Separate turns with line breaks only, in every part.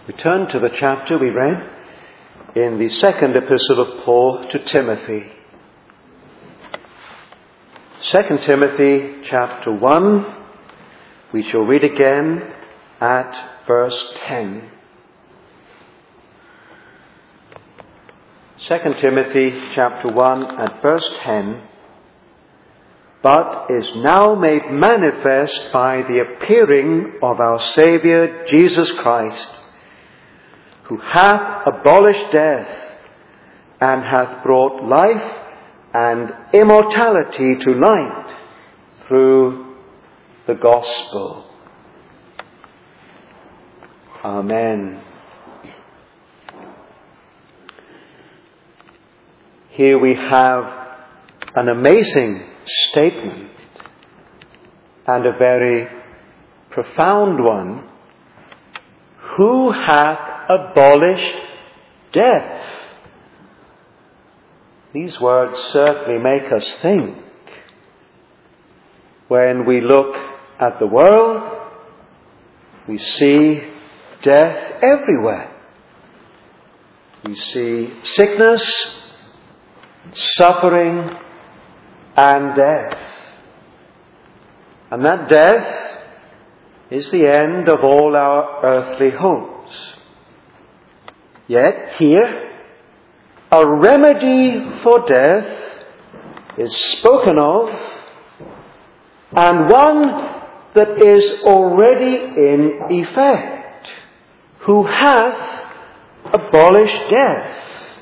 We turn to the chapter we read in the second epistle of Paul to Timothy. 2 Timothy chapter 1, we shall read again at verse 10. 2 Timothy chapter 1 at verse 10. But is now made manifest by the appearing of our Saviour Jesus Christ, who hath abolished death, and hath brought life and immortality to light through the gospel. Amen. Here we have an amazing statement, and a very profound one. Who hath abolished death? These words certainly make us think. When we look at the world, we see death everywhere. We see sickness, suffering, and death. And that death is the end of all our earthly hopes. Yet here, a remedy for death is spoken of, and one that is already in effect. Who hath abolished death?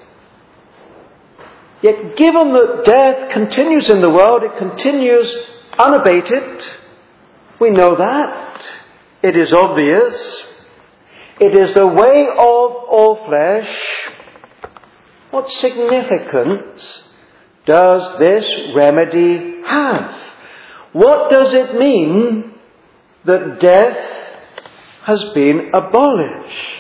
Yet given that death continues in the world, it continues unabated. We know that. It is obvious. It is the way of all flesh. What significance does this remedy have? What does it mean that death has been abolished?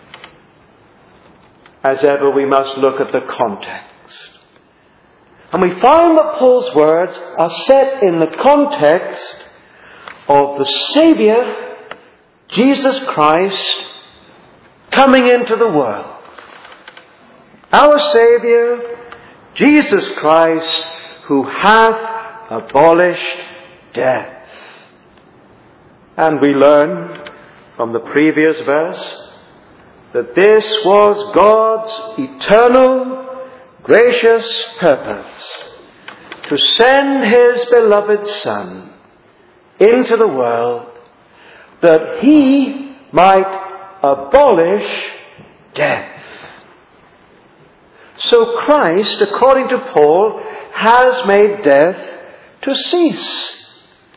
As ever, we must look at the context. And we find that Paul's words are set in the context of the Saviour, Jesus Christ, coming into the world. Our Saviour, Jesus Christ, who hath abolished death. And we learn from the previous verse that this was God's eternal, gracious purpose to send His beloved Son into the world that He might abolish death. So Christ, according to Paul, has made death to cease.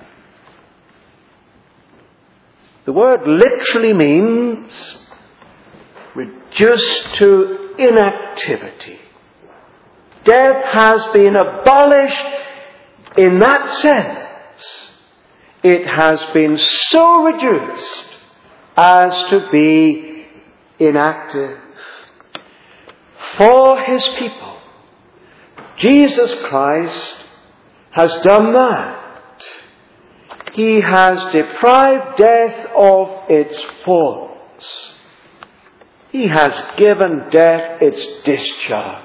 The word literally means reduced to inactivity. Death has been abolished in that sense. It has been so reduced as to be inactive. For His people, Jesus Christ has done that. He has deprived death of its force. He has given death its discharge.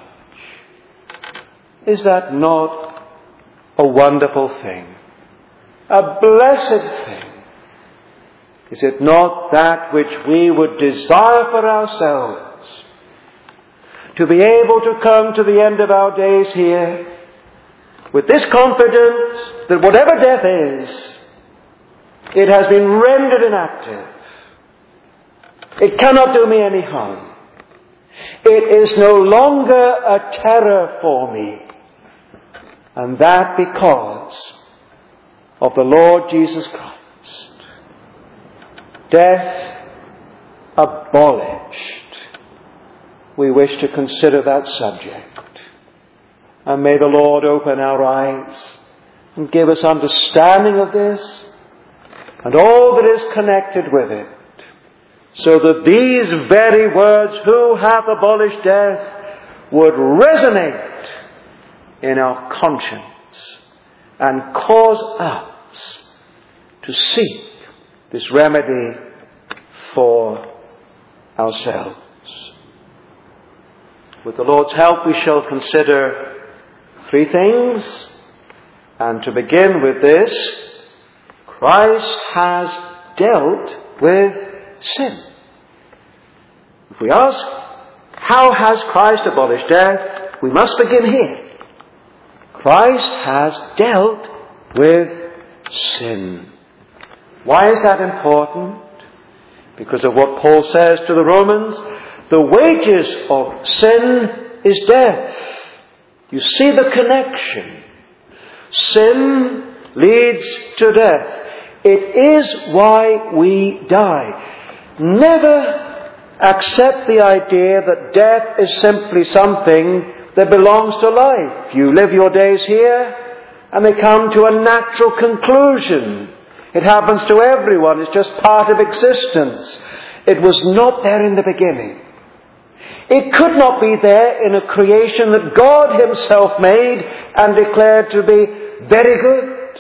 Is that not a wonderful thing? A blessed thing? Is it not that which we would desire for ourselves? To be able to come to the end of our days here with this confidence that whatever death is, it has been rendered inactive. It cannot do me any harm. It is no longer a terror for me. And that because of the Lord Jesus Christ. Death abolished. We wish to consider that subject. And may the Lord open our eyes and give us understanding of this and all that is connected with it, so that these very words, who hath abolished death, would resonate in our conscience and cause us to seek this remedy for ourselves. With the Lord's help, we shall consider three things. And to begin with this, Christ has dealt with sin. If we ask, how has Christ abolished death? We must begin here. Christ has dealt with sin. Why is that important? Because of what Paul says to the Romans. The wages of sin is death. You see the connection. Sin leads to death. It is why we die. Never accept the idea that death is simply something that belongs to life. You live your days here and they come to a natural conclusion. It happens to everyone. It's just part of existence. It was not there in the beginning. It could not be there in a creation that God Himself made and declared to be very good.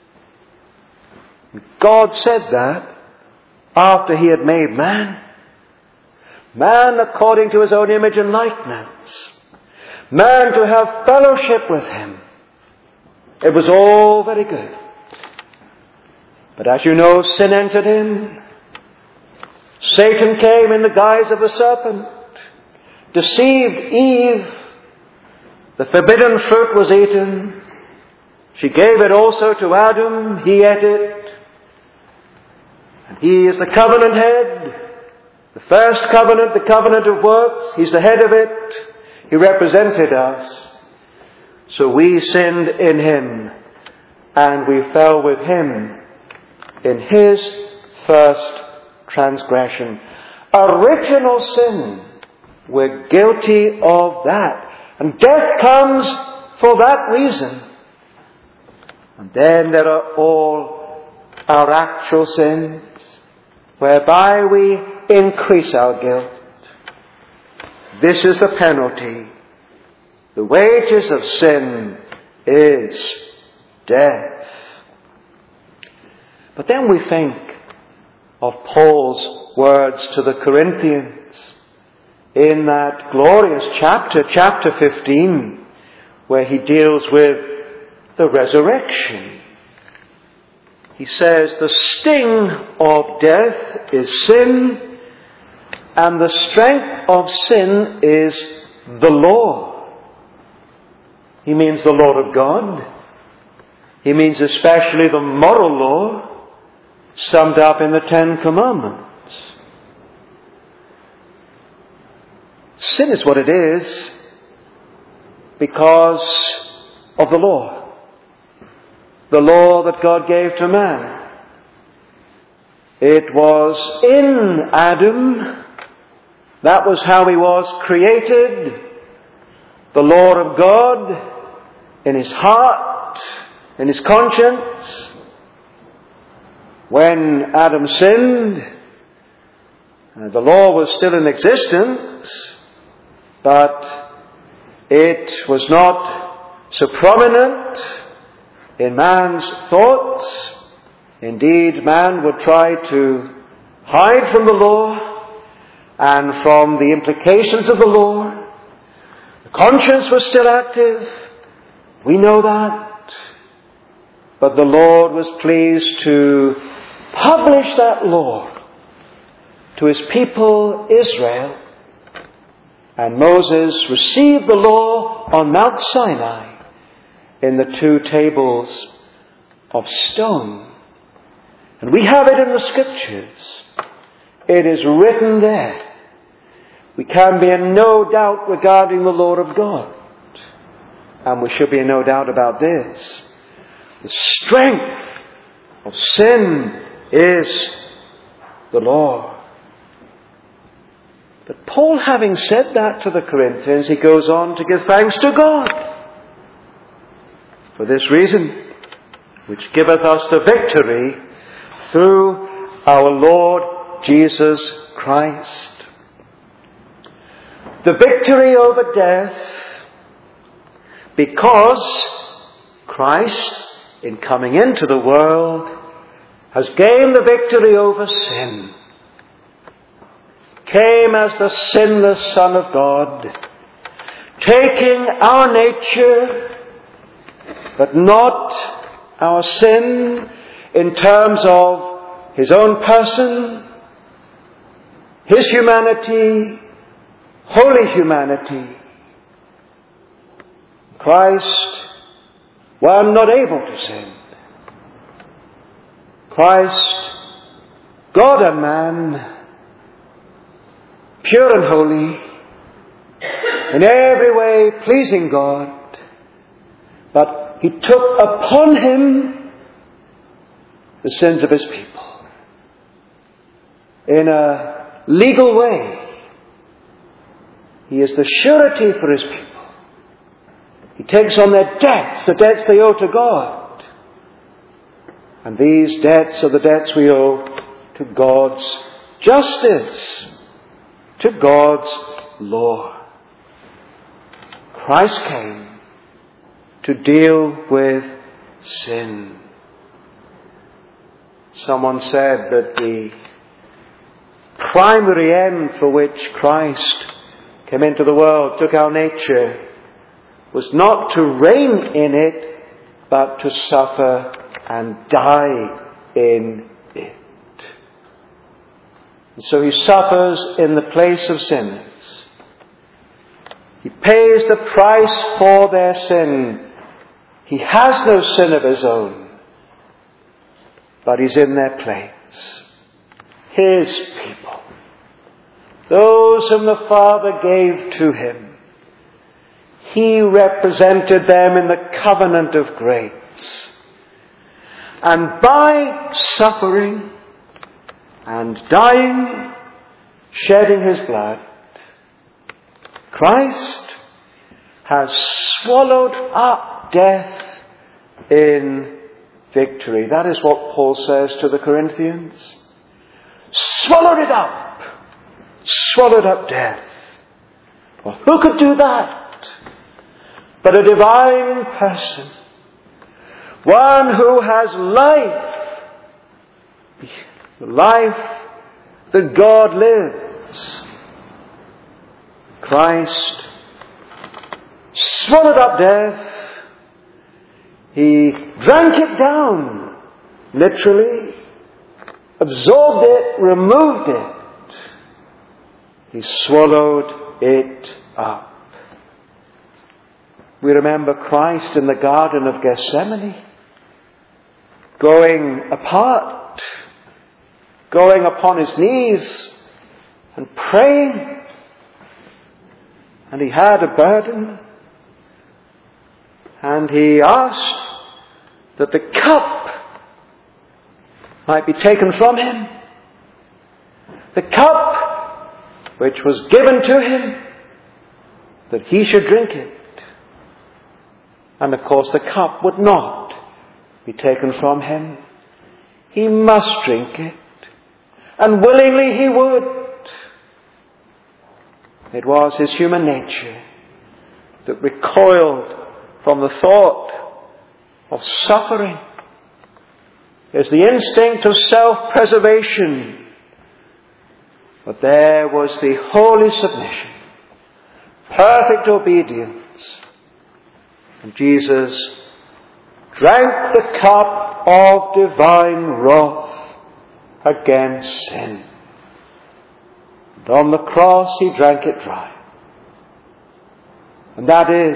God said that after He had made man. Man according to His own image and likeness. Man to have fellowship with Him. It was all very good. But as you know, sin entered in. Satan came in the guise of a serpent, deceived Eve. The forbidden fruit was eaten. She gave it also to Adam. He ate it. And he is the covenant head. The first covenant, the covenant of works. He's the head of it. He represented us. So we sinned in Him, and we fell with Him in His first transgression. Original sin. We're guilty of that. And death comes for that reason. And then there are all our actual sins, whereby we increase our guilt. This is the penalty. The wages of sin is death. But then we think of Paul's words to the Corinthians in that glorious chapter 15, where he deals with the resurrection. He says, the sting of death is sin, and the strength of sin is the law. He means the law of God. He means especially the moral law summed up in the Ten Commandments. Sin is what it is because of the law. The law that God gave to man. It was in Adam. That was how he was created. The law of God in his heart, in his conscience. When Adam sinned, the law was still in existence, but it was not so prominent in man's thoughts. Indeed, man would try to hide from the law and from the implications of the law. The conscience was still active. We know that. But the Lord was pleased to publish that law to His people Israel. And Moses received the law on Mount Sinai in the 2 tables of stone. And we have it in the Scriptures. It is written there. We can be in no doubt regarding the law of God. And we should be in no doubt about this. The strength of sin is the law. But Paul, having said that to the Corinthians, he goes on to give thanks to God for this reason, which giveth us the victory through our Lord Jesus Christ. The victory over death, because Christ, in coming into the world, has gained the victory over sin. came as the sinless Son of God, taking our nature, but not our sin in terms of his own person, his humanity, holy humanity. Christ, one not able to sin. Christ, God and man, pure and holy, in every way pleasing God, but he took upon him the sins of his people in a legal way. He is the surety for his people. He takes on their debts, the debts they owe to God. And these debts are the debts we owe to God's justice, to God's law. Christ came to deal with sin. Someone said that the primary end for which Christ came into the world, took our nature, was not to reign in it, but to suffer and die in it. And so he suffers in the place of sinners. He pays the price for their sin. He has no sin of his own, but he's in their place. His people. Those whom the Father gave to him. He represented them in the covenant of grace. And by suffering and dying, shedding his blood, Christ has swallowed up death in victory. That is what Paul says to the Corinthians. Swallowed it up. Swallowed up death. Well, who could do that? But a divine person. One who has life. The life that God lives. Christ swallowed up death. He drank it down, literally. Absorbed it, removed it. He swallowed it up. We remember Christ in the Garden of Gethsemane, going apart, going upon his knees and praying. And he had a burden. And he asked that the cup might be taken from him. The cup which was given to him, that he should drink it. And of course the cup would not be taken from him. He must drink it. And willingly he would. It was his human nature that recoiled from the thought of suffering. There's the instinct of self-preservation. But there was the holy submission, perfect obedience. And Jesus drank the cup of divine wrath against sin. And on the cross he drank it dry. And that is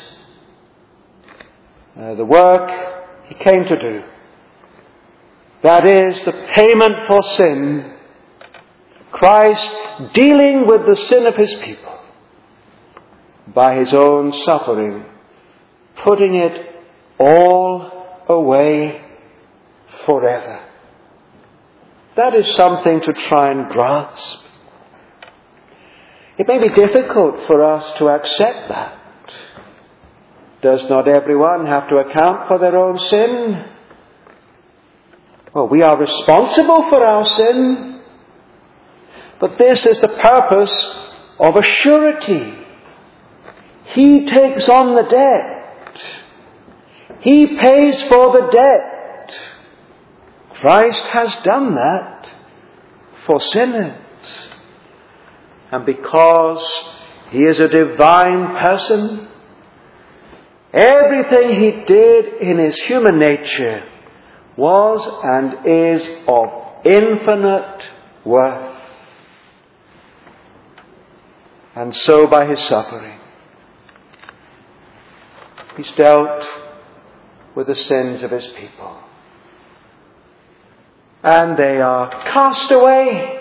the work he came to do. That is the payment for sin. Christ dealing with the sin of his people by his own suffering, putting it all away forever. That is something to try and grasp. It may be difficult for us to accept that. Does not everyone have to account for their own sin? Well, we are responsible for our sin. But this is the purpose of a surety. He takes on the debt. He pays for the debt. Christ has done that for sinners. and because he is a divine person, everything he did in his human nature was and is of infinite worth. And so by his suffering, he's dealt with the sins of his people. And they are cast away.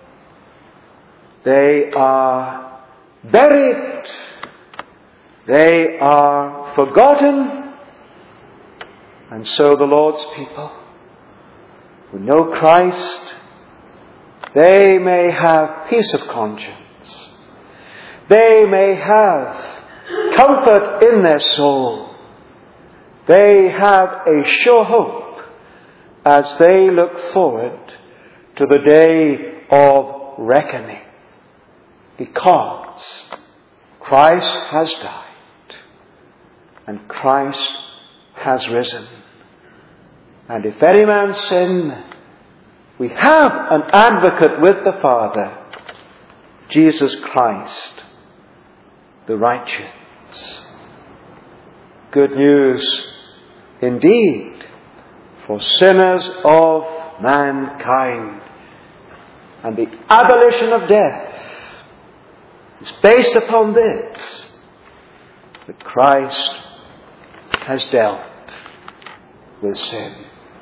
They are buried. They are forgotten. And so the Lord's people who know Christ, they may have peace of conscience. They may have comfort in their soul. They have a sure hope as they look forward to the day of reckoning, because Christ has died and Christ has risen. And if any man sin, we have an advocate with the Father, Jesus Christ, the righteous. Good news indeed for sinners of mankind. And the abolition of death is based upon this, that Christ has dealt with sin.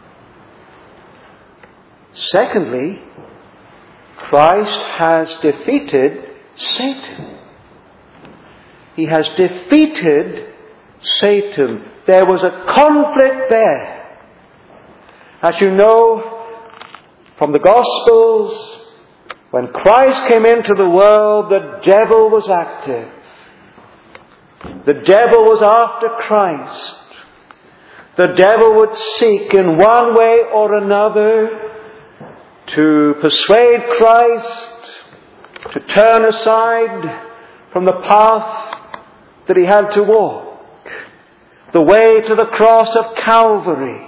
Secondly, Christ has defeated Satan. He has defeated Satan. There was a conflict there. As you know from the Gospels, when Christ came into the world, the devil was active. The devil was after Christ. The devil would seek in one way or another to persuade Christ to turn aside from the path that he had to walk, the way to the cross of Calvary.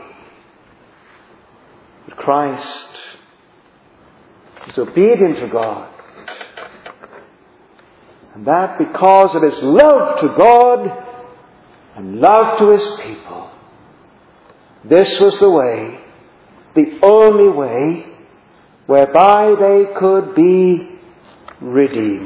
But Christ is obedient to God, and that because of his love to God and love to his people. This was the way, the only way, whereby they could be redeemed.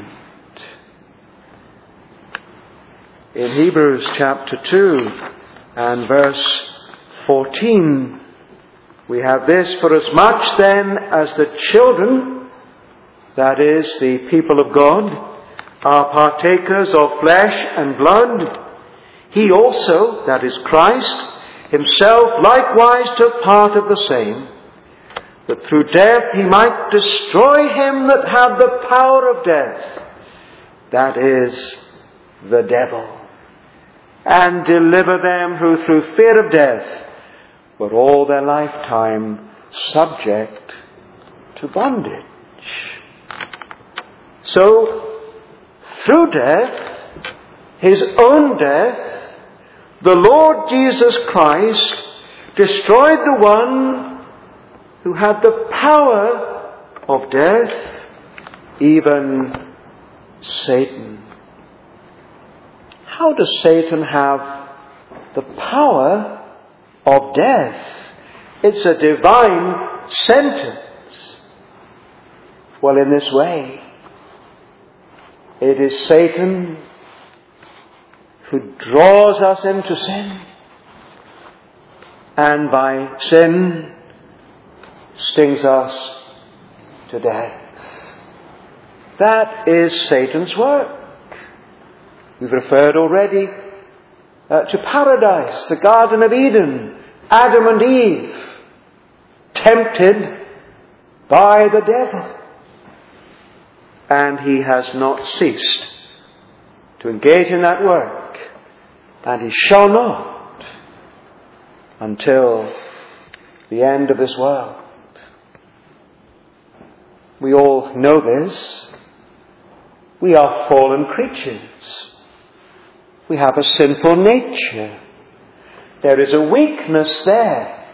In Hebrews chapter 2 and verse 14, we have this: for as much then as the children, that is, the people of God, are partakers of flesh and blood, he also, that is Christ, himself likewise took part of the same, that through death he might destroy him that had the power of death, that is, the devil, and deliver them who through fear of death were all their lifetime subject to bondage. So, through death, his own death, the Lord Jesus Christ destroyed the one who had the power of death, even Satan. How does Satan have the power of death? It's a divine sentence. Well, in this way, it is Satan who draws us into sin, and by sin stings us to death. That is Satan's work. We've referred already to paradise, the Garden of Eden, Adam and Eve, tempted by the devil. And he has not ceased to engage in that work, and he shall not until the end of this world. We all know this. We are fallen creatures. We have a sinful nature. There is a weakness there.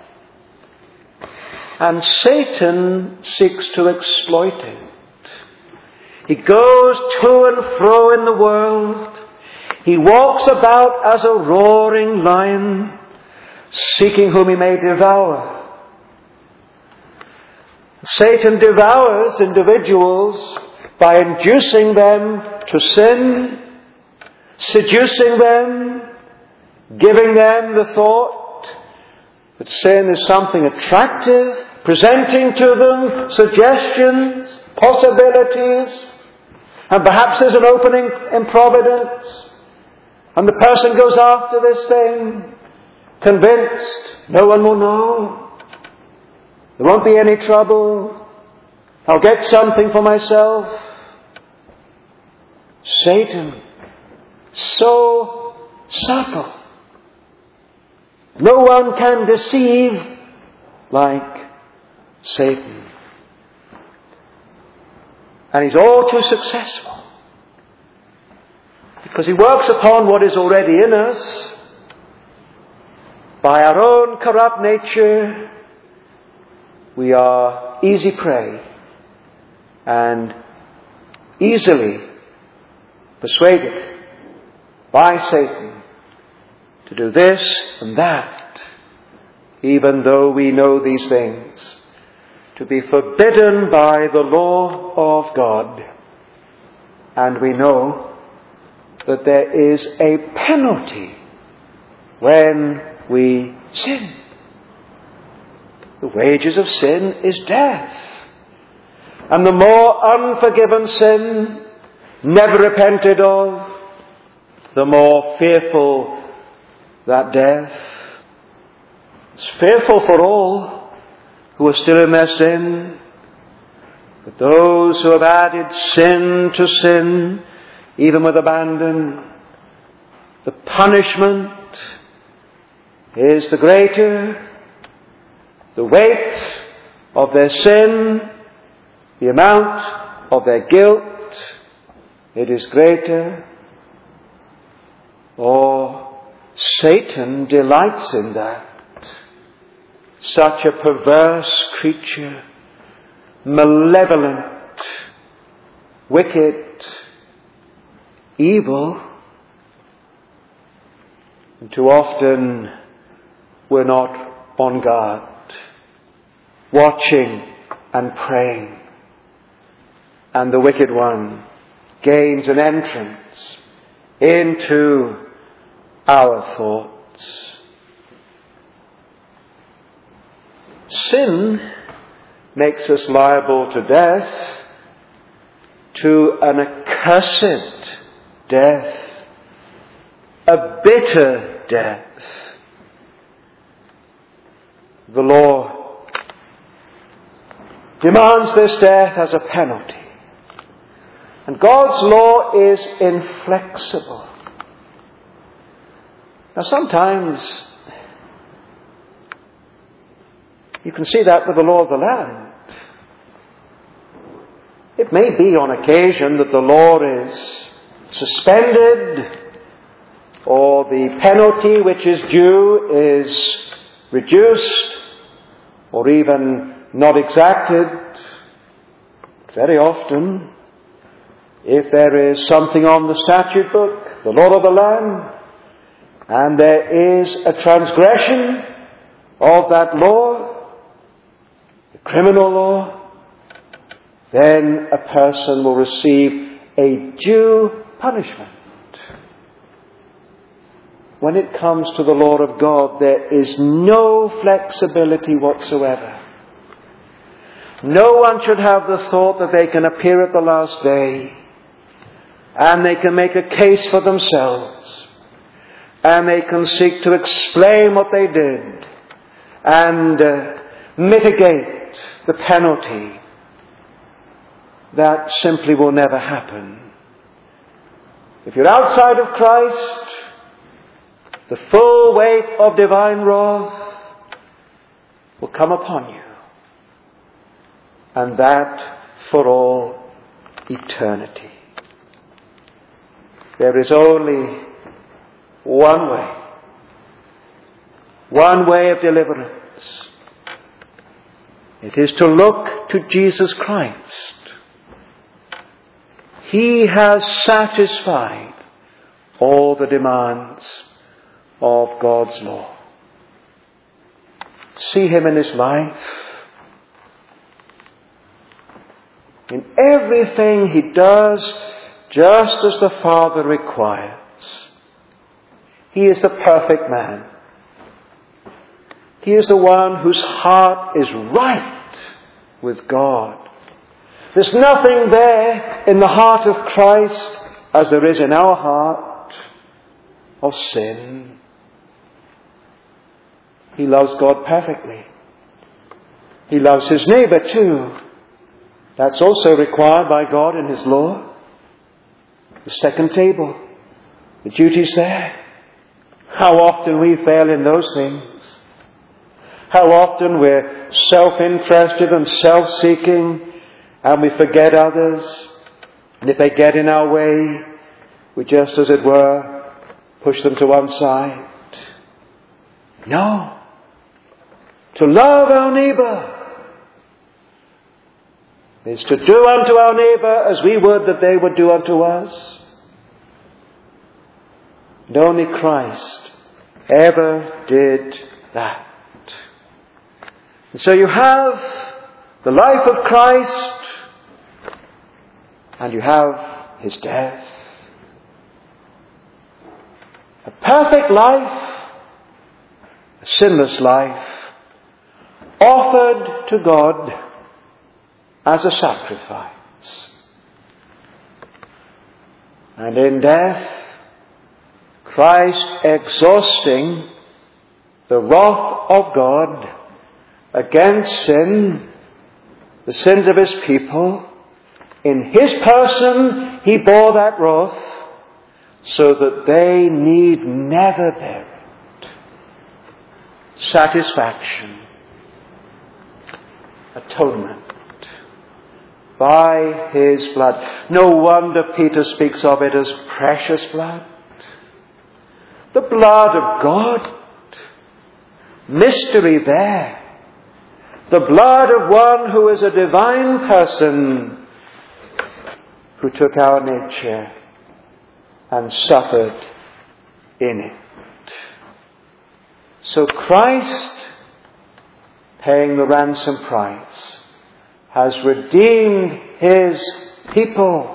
And Satan seeks to exploit it. He goes to and fro in the world. He walks about as a roaring lion, seeking whom he may devour. Satan devours individuals by inducing them to sin, seducing them, giving them the thought that sin is something attractive, presenting to them suggestions, possibilities, and perhaps there's an opening in providence, and the person goes after this thing, convinced no one will know. There won't be any trouble. I'll get something for myself. Satan, so subtle. No one can deceive like Satan. And he's all too successful. Because he works upon what is already in us. By our own corrupt nature, we are easy prey and easily persuaded by Satan to do this and that, even though we know these things to be forbidden by the law of God. And we know that there is a penalty when we sin. The wages of sin is death. And the more unforgiven sin, never repented of, the more fearful that death. It's fearful for all who are still in their sin. But those who have added sin to sin, even with abandon, the punishment is the greater. The weight of their sin, the amount of their guilt, it is greater. Or Satan delights in that. Such a perverse creature, malevolent, wicked, evil. And too often we're not on guard, watching and praying. And the wicked one gains an entrance into our thoughts. Sin makes us liable to death, to an accursed death, a bitter death. The law demands this death as a penalty. And God's law is inflexible. Now sometimes you can see that with the law of the land. It may be on occasion that the law is suspended, or the penalty which is due is reduced, or even not exacted. Very often, if there is something on the statute book, the law of the land, and there is a transgression of that law, the criminal law, then a person will receive a due punishment. When it comes to the law of God, there is no flexibility whatsoever. No one should have the thought that they can appear at the last day and they can make a case for themselves and they can seek to explain what they did and mitigate the penalty. That simply will never happen. If you're outside of Christ, the full weight of divine wrath will come upon you. And that for all eternity. There is only one way of deliverance. It is to look to Jesus Christ. He has satisfied all the demands of God's law. See him in his life. In everything he does just as the Father requires. He is the perfect man. He is the one whose heart is right with God. There's nothing there in the heart of Christ as there is in our heart of sin. He loves God perfectly. He loves his neighbour too. That's also required by God in his law. The second table. The duty's there. How often we fail in those things. How often we're self-interested and self-seeking and we forget others. And if they get in our way, we just, as it were, push them to one side. No. To love our neighbour is to do unto our neighbour as we would that they would do unto us. And only Christ ever did that. And so you have the life of Christ and you have his death. A perfect life, a sinless life, offered to God as a sacrifice. And in death, Christ exhausting the wrath of God against sin, the sins of his people. In his person, he bore that wrath so that they need never bear it. Satisfaction, atonement by his blood. No wonder Peter speaks of it as precious blood. The blood of God. Mystery there. The blood of one who is a divine person who took our nature and suffered in it. So Christ, paying the ransom price, has redeemed his people.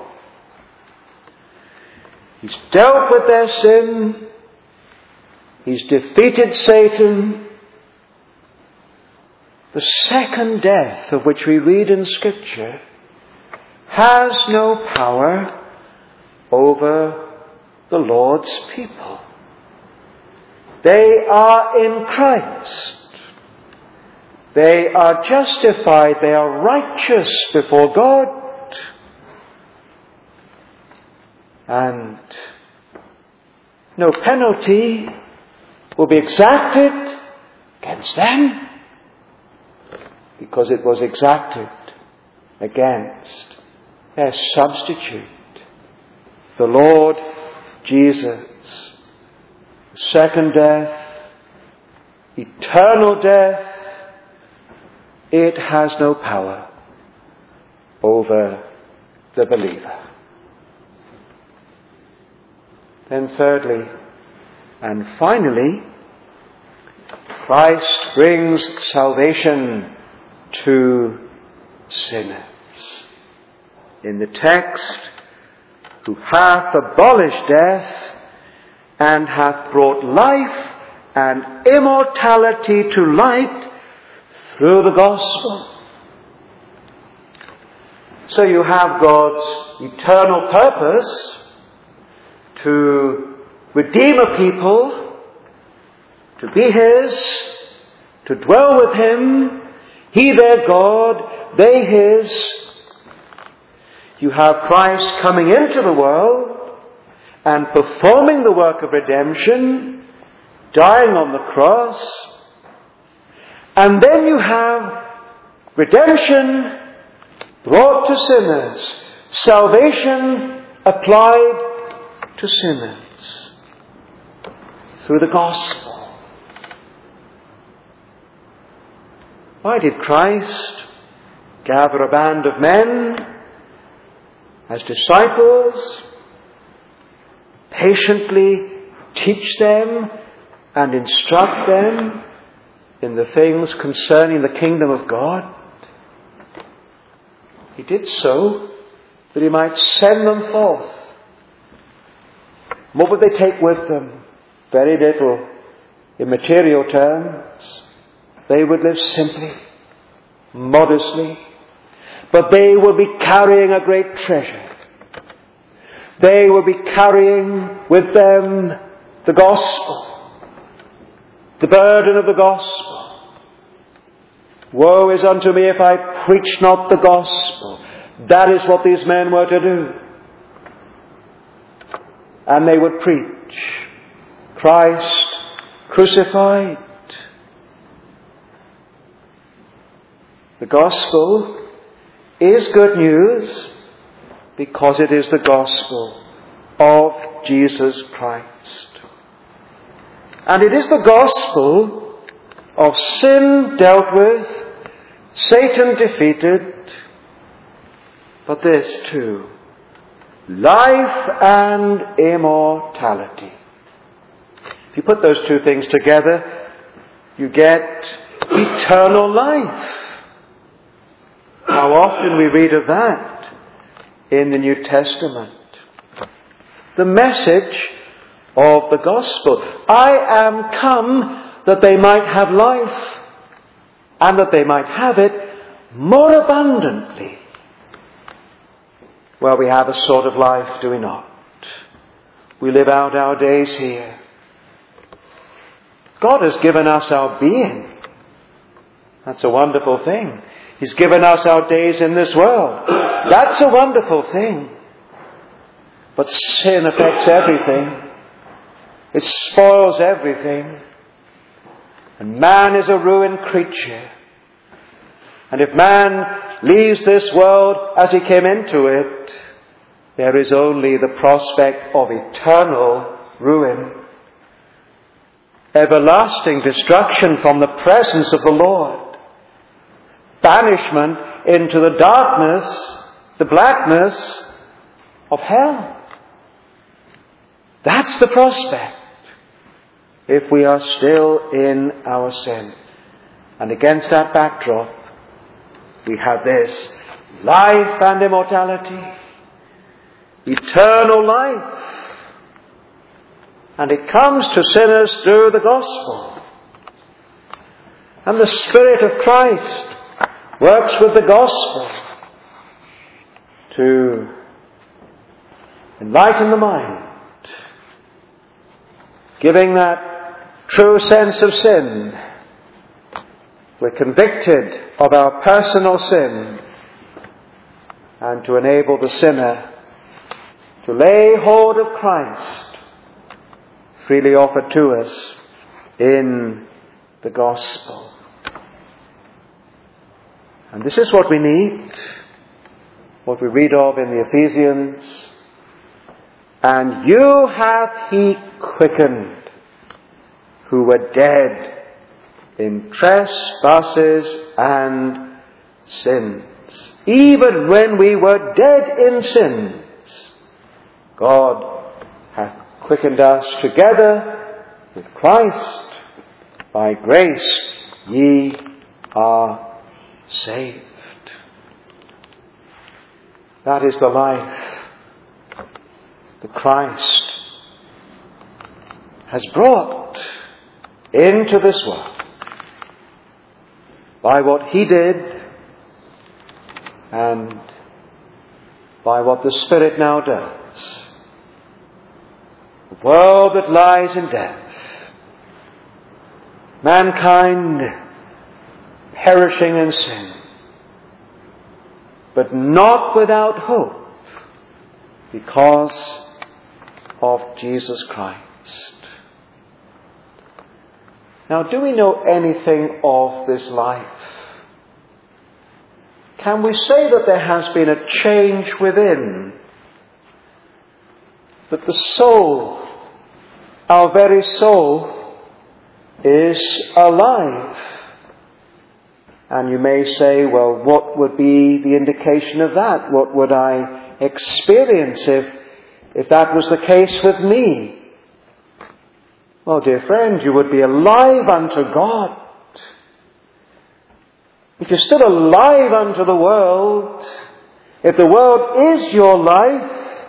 He's dealt with their sin. He's defeated Satan. The second death of which we read in Scripture has no power over the Lord's people. They are in Christ. They are justified. They are righteous before God. And no penalty will be exacted against them because it was exacted against their substitute, the Lord Jesus. Second death, eternal death, it has no power over the believer. Then thirdly, and finally, Christ brings salvation to sinners. In the text, who hath abolished death and hath brought life and immortality to light through the gospel. So you have God's eternal purpose to redeem a people, to be his, to dwell with him, he their God, they his. You have Christ coming into the world and performing the work of redemption, dying on the cross. And then you have redemption brought to sinners, salvation applied to sinners through the gospel. Why did Christ gather a band of men as disciples, patiently teach them and instruct them in the things concerning the kingdom of God. He did so that he might send them forth. What would they take with them? Very little. In material terms, they would live simply, modestly, but they will be carrying a great treasure. They will be carrying with them the gospel, the burden of the gospel. Woe is unto me if I preach not the gospel. That is what these men were to do. And they would preach Christ crucified. The gospel is good news because it is the gospel of Jesus Christ. And it is the gospel of sin dealt with, Satan defeated, but this too, life and immortality. If you put those two things together, you get eternal life. How often we read of that in the New Testament. The message of the gospel. I am come that they might have life, and that they might have it more abundantly. Well, we have a sort of life, do we not? We live out our days here. God has given us our being. That's a wonderful thing. He's given us our days in this world. That's a wonderful thing. But sin affects everything. It spoils everything. And man is a ruined creature. And if man leaves this world as he came into it, there is only the prospect of eternal ruin. Everlasting destruction from the presence of the Lord. Banishment into the darkness, the blackness of hell. That's the prospect if we are still in our sin. And against that backdrop, we have this life and immortality, eternal life. And it comes to sinners through the gospel. And the Spirit of Christ works with the gospel to enlighten the mind, giving that true sense of sin. We're convicted of our personal sin, and to enable the sinner to lay hold of Christ, freely offered to us in the gospel. And this is what we need, what we read of in the Ephesians. And you hath he quickened, who were dead in trespasses and sins. Even when we were dead in sins, God hath quickened us together with Christ. By grace ye are saved. That is the life that Christ has brought into this world by what he did and by what the Spirit now does. The world that lies in death, mankind perishing in sin, but not without hope because of Jesus Christ. Now, do we know anything of this life? Can we say that there has been a change within? That the soul, our very soul, is alive? And you may say, well, what would be the indication of that? What would I experience if that was the case with me. Oh, dear friend, you would be alive unto God. If you're still alive unto the world, if the world is your life,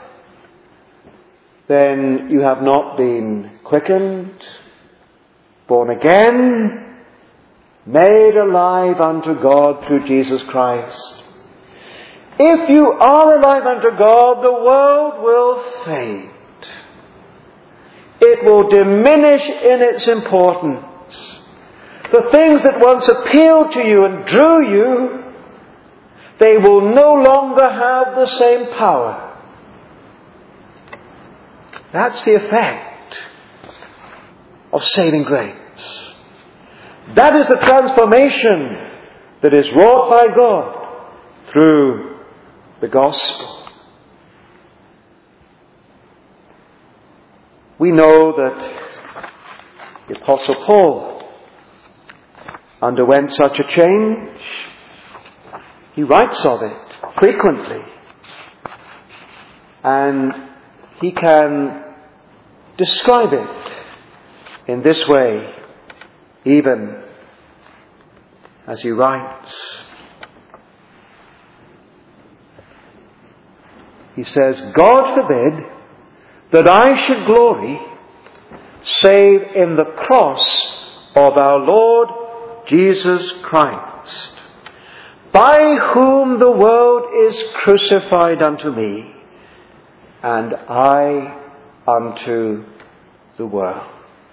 then you have not been quickened, born again, made alive unto God through Jesus Christ. If you are alive unto God, the world will fade. It will diminish in its importance. The things that once appealed to you and drew you, they will no longer have the same power. That's the effect of saving grace. That is the transformation that is wrought by God through the gospel. We know that the Apostle Paul underwent such a change. He writes of it frequently. And he can describe it in this way, even as he writes. He says, God forbid that I should glory save in the cross of our Lord Jesus Christ, by whom the world is crucified unto me, and I unto the world.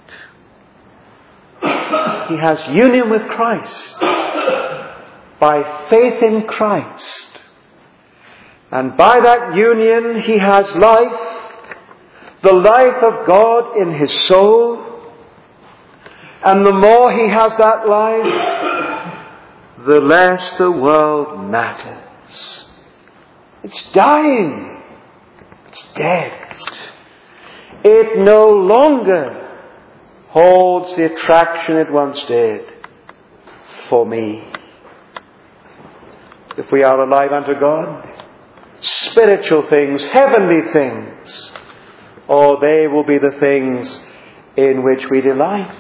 He has union with Christ by faith in Christ. And by that union he has life, the life of God in his soul. And the more he has that life, the less the world matters. It's dying. It's dead. It no longer holds the attraction it once did for me. If we are alive unto God, spiritual things, heavenly things, oh, they will be the things in which we delight.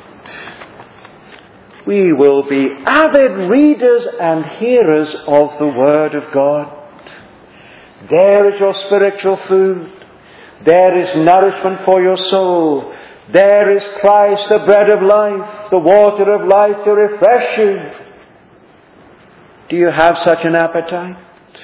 We will be avid readers and hearers of the Word of God. There is your spiritual food. There is nourishment for your soul. There is Christ, the bread of life, the water of life to refresh you. Do you have such an appetite?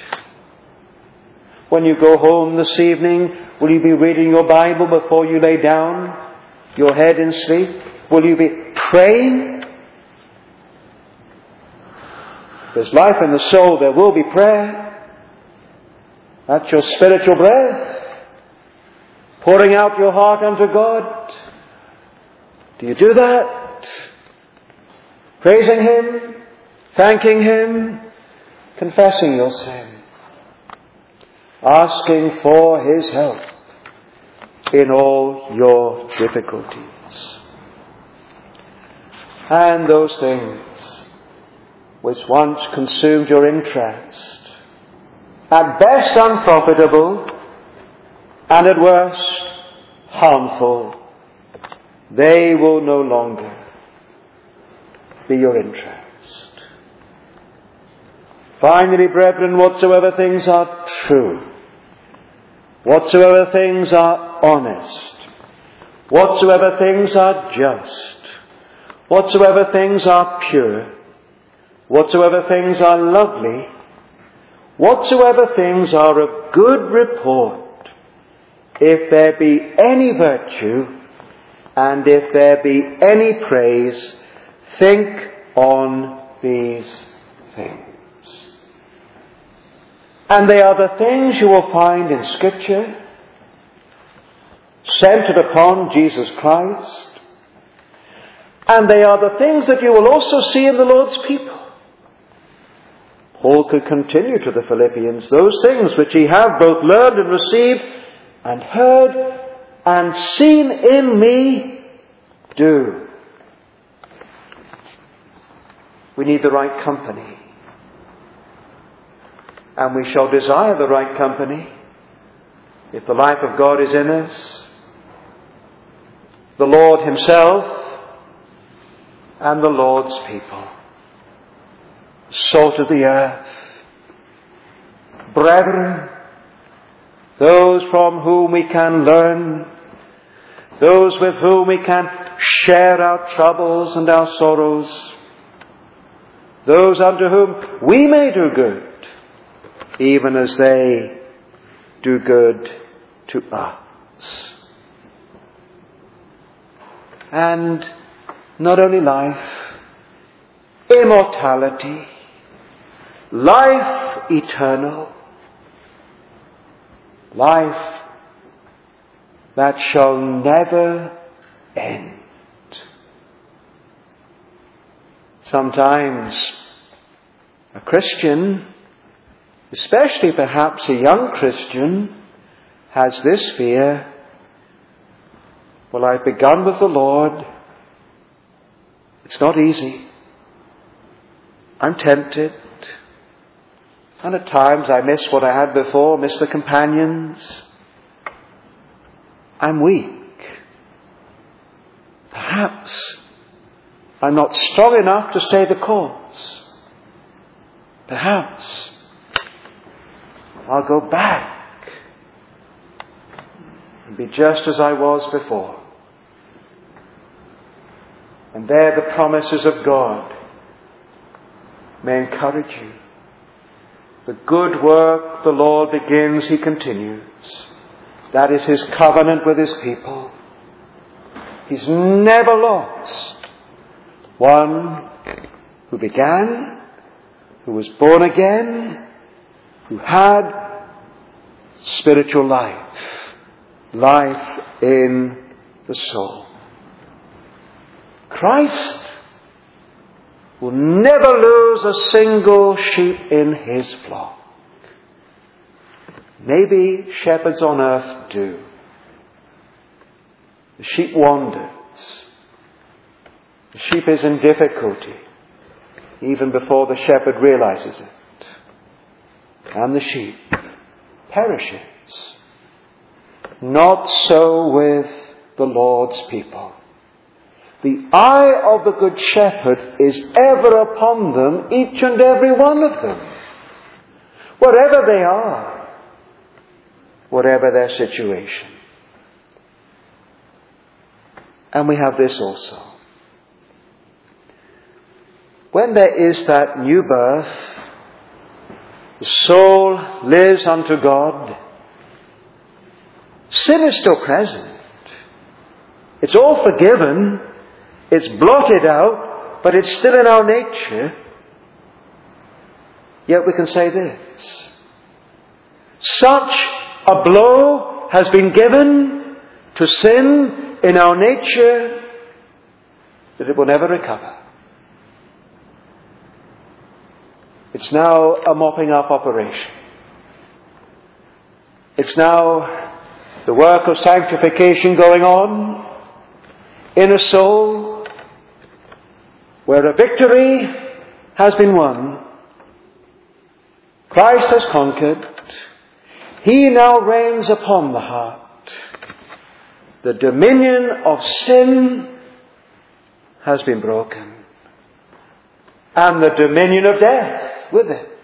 When you go home this evening, will you be reading your Bible before you lay down your head in sleep? Will you be praying? There's life in the soul, there will be prayer. That's your spiritual breath. Pouring out your heart unto God. Do you do that? Praising Him, thanking Him, confessing your sin, asking for His help in all your difficulties. And those things which once consumed your interest, at best unprofitable, and at worst harmful, they will no longer be your interest. Finally, brethren, whatsoever things are true, whatsoever things are honest, whatsoever things are just, whatsoever things are pure, whatsoever things are lovely, whatsoever things are of good report, if there be any virtue, and if there be any praise, think on these things. And they are the things you will find in Scripture, centered upon Jesus Christ. And they are the things that you will also see in the Lord's people. Paul could continue to the Philippians, those things which ye have both learned and received and heard and seen in me, do. We need the right company. And we shall desire the right company if the life of God is in us, the Lord himself and the Lord's people, salt of the earth, brethren, those from whom we can learn, those with whom we can share our troubles and our sorrows, those unto whom we may do good, even as they do good to us. And not only life, immortality, life eternal, life that shall never end. Sometimes a Christian, especially perhaps a young Christian, has this fear: well, I've begun with the Lord. It's not easy. I'm tempted. And at times I miss what I had before, miss the companions. I'm weak. Perhaps I'm not strong enough to stay the course. Perhaps I'll go back and be just as I was before. And there the promises of God may encourage you. The good work the Lord begins, he continues. That is his covenant with his people. He's never lost one who began, who was born again, who had spiritual life, life in the soul. Christ will never lose a single sheep in his flock. Maybe shepherds on earth do. The sheep wanders. The sheep is in difficulty even before the shepherd realizes it. And the sheep perishes. Not so with the Lord's people. The eye of the Good Shepherd is ever upon them, each and every one of them. Wherever they are, whatever their situation. And we have this also. When there is that new birth, the soul lives unto God. Sin is still present. It's all forgiven. It's blotted out, but it's still in our nature. Yet we can say this: such a blow has been given to sin in our nature that it will never recover. It's now a mopping up operation. It's now the work of sanctification going on in a soul where a victory has been won. Christ has conquered. He now reigns upon the heart. The dominion of sin has been broken. And the dominion of death with it.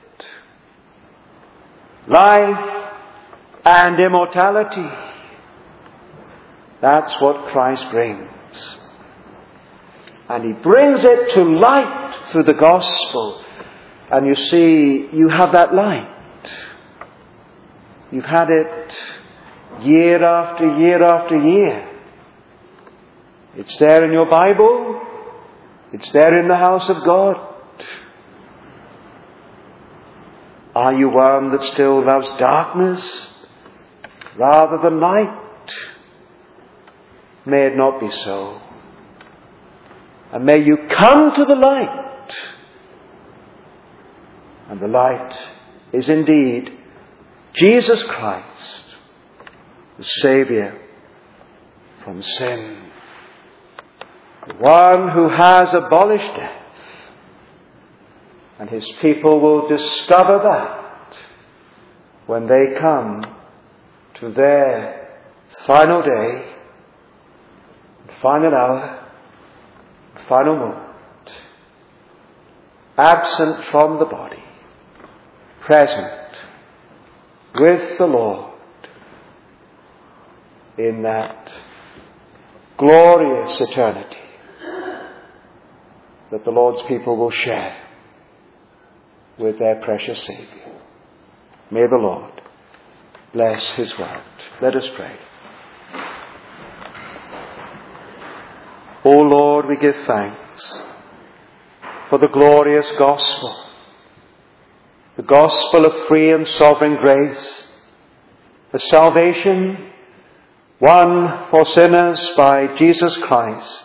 Life and immortality. That's what Christ brings. And he brings it to light through the gospel. And you see, you have that light. You've had it year after year after year. It's there in your Bible. It's there in the house of God. Are you one that still loves darkness rather than light? May it not be so. And may you come to the light. And the light is indeed Jesus Christ, the Saviour from sin. The one who has abolished death. And his people will discover that when they come to their final day, final hour, final moment, absent from the body, present with the Lord in that glorious eternity that the Lord's people will share with their precious Saviour. May the Lord bless His word. Let us pray. O Lord, we give thanks for the glorious gospel, the gospel of free and sovereign grace, the salvation won for sinners by Jesus Christ,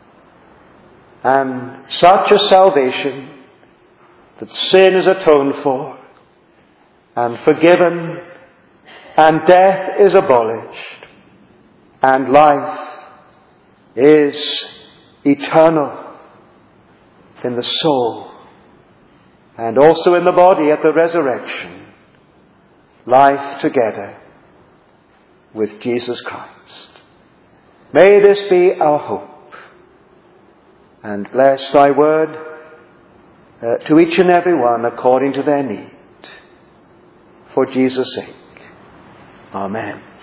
and such a salvation that sin is atoned for and forgiven, and death is abolished, and life is eternal in the soul and also in the body at the resurrection, life together with Jesus Christ. May this be our hope, and bless thy word to each and every one according to their need. For Jesus' sake. Amen.